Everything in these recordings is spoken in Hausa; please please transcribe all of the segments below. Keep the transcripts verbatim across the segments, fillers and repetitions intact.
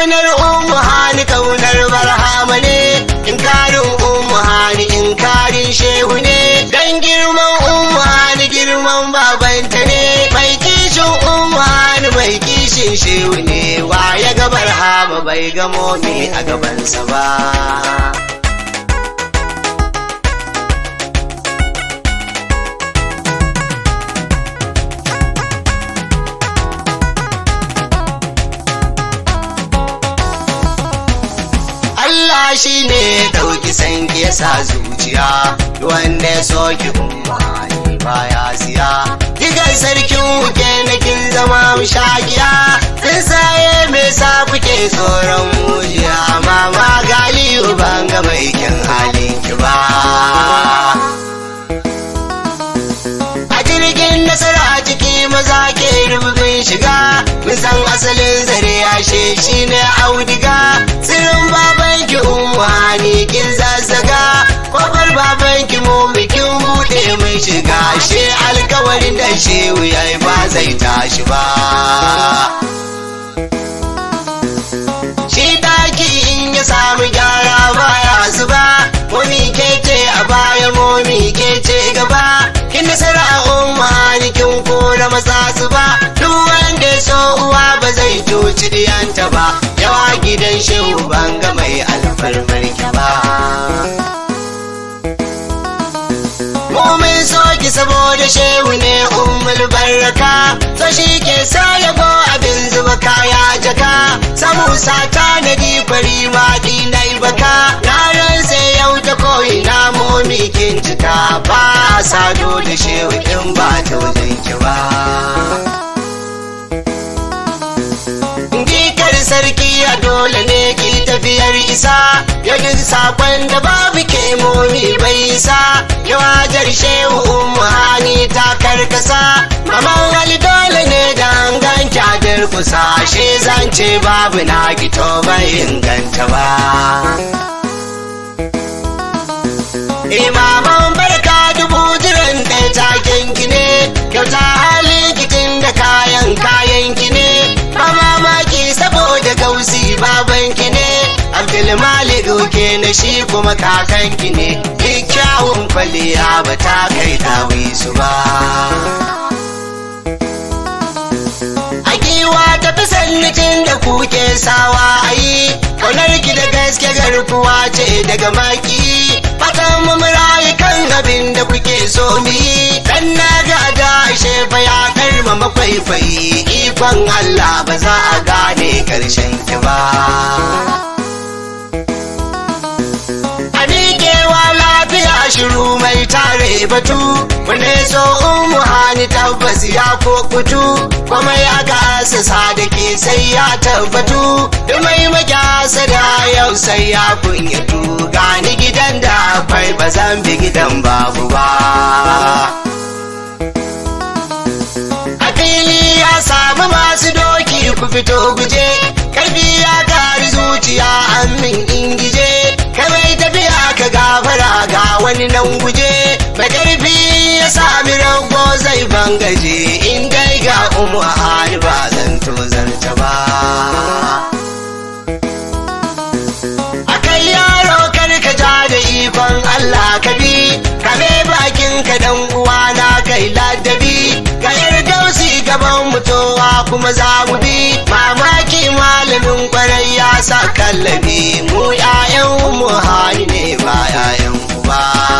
kaunar ummu hani kaunar barhama ne, inkarin ummu hani inkarin shehu ne, dan girman ummu hani girman babanta ne, mai kishin ummu hani mai kishin shehu ne, wa ya ga barhama bai ga momi a gabansa ba. Allah shi ne ɗauki sanki ya sa zuciya, wanda ya soki umma ne baya siya. Digar sarkin wuke na kin zama mushakiya, sun saye me sa kuke tsoron mujiya, mama galiyu ban ga mai kyan halinki ba. A jirgin nasara ciki maza ke rububin shiga, mun san asalin zare yashe shi ne audiga, sirrin babanki umma ni kin zazzaga, kofar babanki mu kin bude mun shiga, she alkawarin da shehu yayi ba zai tashi ba. Shi daki in ya samu gyara baya zuba, momi kece a baya momi kece gaba, kin nasara umma ni kin kora maza su ba, duk wanda so uwa ba zai toci diyanta ba, yawa gidan shehu banga mai alfarmar ki ba. Mumin soki saboda shehu ne ummul baraka, so shi ke sa yabo abin zuba kaya jaka, samu sata na fari ma dinai baka, na ran sai yau ta koyi na momi kin cika, ba sado da shehu in ba ta wajen ki ba. Sarki a dole ne ki tafiyar isa, ya duk sakon da babu ke momi bai isa, ya wajar shehu ummu hani ta karkasa, maman hali dole ne da hangan kyadar kusa, she zance babu na gito bai inganta ba. Imaman barka dubu jiran ɗaya taken ki ne, kyauta halin kitin da kayan kayan ki ne, ba mamaki saboda gausi babanki ne, Abdulmalik ke na shi kuma kakanki ne, kyawun kwaliya ba ta kai dawisu ba. Akiwa ta fi sannitin da kuke sawa a yi, kaunar ki da gaske garkuwa ce daga maki, fatan mu murayi kan abin da kuke so mu yi, dan na ga da shefa ya karma makwaifayi, ikon Allah ba za a gane karshen ki ba. A miƙewa lafiya shiru mai tare batu, wanda so ummu hani tabbas ya kokutu, kuma ya gasa sadaki sai ya tabbatu, da mai magyasa da yau sai ya kunyatu, gani gidan da akwai ba zan bi gidan babu ba. A fili ya samu masu doki ku fito guje, karfi ya kari zuciya amin ingije, kamar tafiya ka gafara ga wani nan guje, mai karfi ya sami rago zai bangaje, in dai ga ummu hani ba zan tozarta ba. Akai yaro kar ka ja da ikon Allah ka bi, kame bakin ka dan uwa na kai ladabi, ka yarda si gaban mutuwa kuma za mu bi, mamaki malamin kwarai ya sa kallabi, mu 'ya'yan ummu hani ne ba 'ya'yan uba.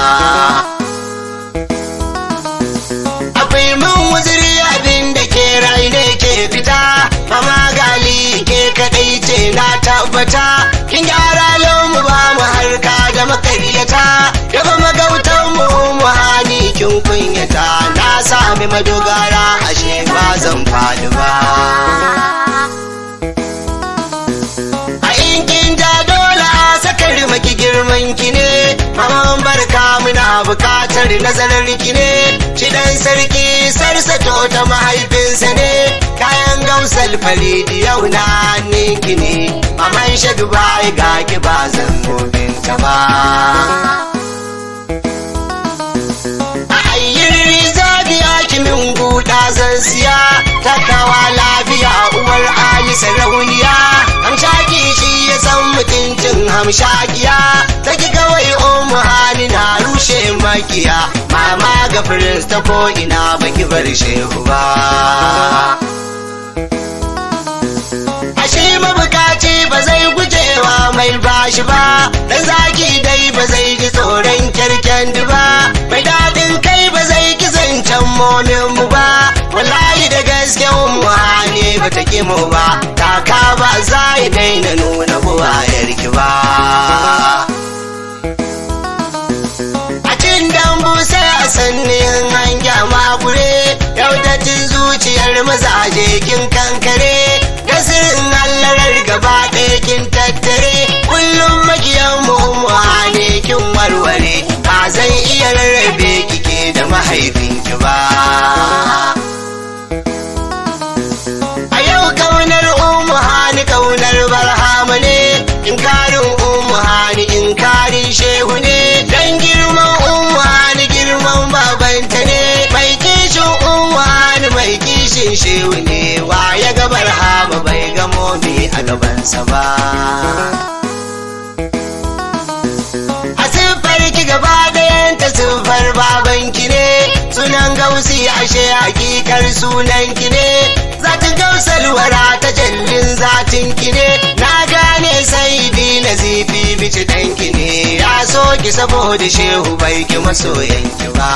Akwai mun wuziri abin da ke rai ne ke fita, mama gali ke kadai ce na tabbata, kin gyara mu ba mu harka da makaryata, yaba magautan mu mu hani kin kunyata, na sami madogara ashe ba zan fadi ba. A inkin ja dole a sakar maki girman ki ne, maman barka muna bukatar nazarar ki ne, shi dan sarki sarsato ta mahaifinsa ne, kayan gausal faridi yau na hannunki ne, maman shag bai ga ki ba zan gobinta ba. A ayyin rizabiya ki min garin guda zan siya takawa lafiya uwar ali sarauniya hamshaki shi ya san mutuncin hamshakiya take kawai ummu hani na rushe makiya mama ga prince ta ko ina baki bar shehu ba ashe mabukaci ba zai gujewa mai bashi ba dan zaki dai ba zai ji tsoron kyarken ba mai dadin kai ba zai ki zancen momin mu ba wallahi da gaske ummu hani ba ta ki mu ba kaka ba zai daina nuna buwayar ki ba a cin dambu sai a sannin hanya makure yau da tin zuciyar mazaje kin kankare gasirin allarar gaba ɗaya kin tattare kullum makiyan mu ne kin warware ba zan iya rarrabe kike da mahaifinki ba a yau kaunar ummu hani kaunar barhama ne inkarin ummu hani inkarin shehu ne dan girman ummu hani girman babanta ne mai kishin ummu hani mai kishin shehu ne wa ya ga barhama bai ga momi a gabansa ba a siffar ki gaba ɗayanta siffar babanki ne sunan gausi ashe hakikar sunan ki ne zatin gausalwara ta jallin zatin ki ne na gane sai bi nazifi bici danki ne ya so ki saboda shehu bai ki masoyanki ba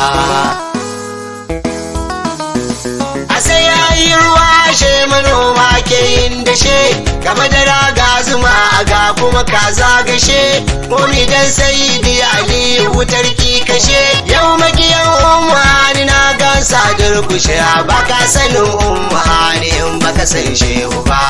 a sai yayi ruwa she manoma ke yin dashe game da raga zuma a ga kuma kaza gashe momi dan sayidi ali wutar ki kashe yau makiyan ummu hani na gansa durkushe baka sanin ummu hani in baka san shehu ba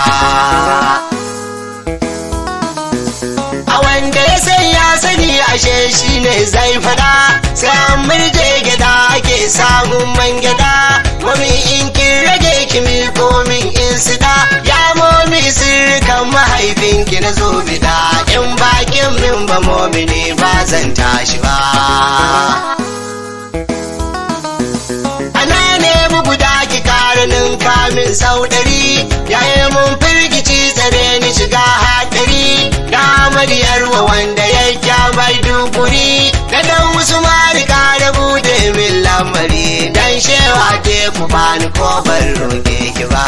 a wanda ya san ya sani ashe shine zai fada sai an murje gida ake samun man gida momi in kin rage kimi komin in sida ya momi sirkan mahaifinki na zo bida in bakin min ba momi ne ba zan tashi ba ana nemi guda ki karanin kamin sau ɗari yayi mun firgici tsare ni shiga haɗari da amariyar wa wanda ya kyamar dukuri da dan wasu marika da bude min lamari dan shewa te ku bani ko ban roke ki ba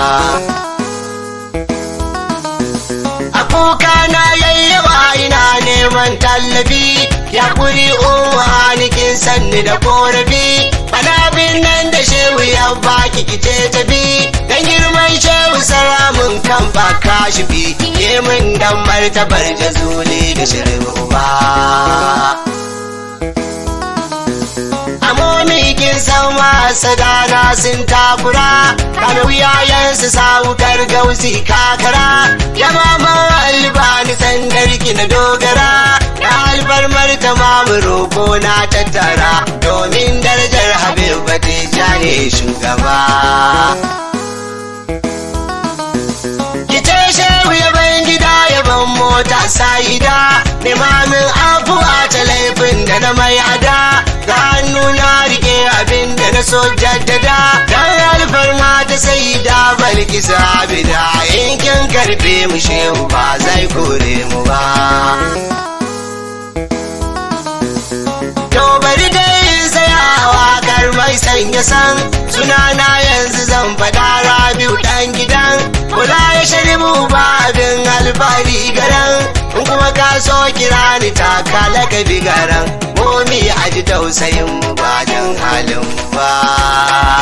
a kuka na yayyawa ina neman tallafi ya kuri umma kin sanni da korafi banabin nan da shehu ya baki kice tafi dan girman shehu saramun kan ba kashi bi ke min dan martabar jazuli da shirin uba amomi kin san sadana sun takura kan wuyayensu sawukar gausi kakara ya mama albani sandarki na dogara na alfarmar tamamu roko na tattara domin darajar habibati jane shugaba kice shehu ya ban gida ya ban mota sa'ida limamin abuwa ta laifin da na mai ada ga hannu na rike abin da na so jaddada dan alfarma ta sai da balkisa bida in kin karbe mu shehu ba zai kore mu ba to bari dai tsayawa kar mai sanya san sunana yanzu zan fada rabiu dan gidan kula ya sharibu ba abin alfari garan in kuma ka so kira ni taka lakabi garan momi a ji tausayin mu ba dan halin mu ba